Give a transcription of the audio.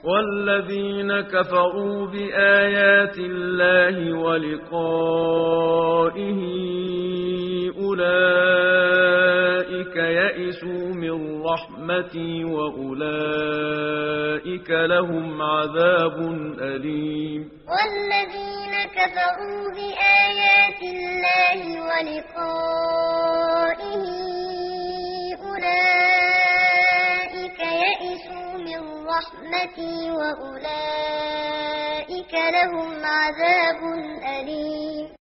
والذين كفروا بآيات الله ولقائه أولئك يئسوا من رحمتي وأولئك لهم عذاب أليم. والذين كفروا بآيات الله ولقائه أولئك يئسوا من رحمتي وأولئك لهم عذاب أليم.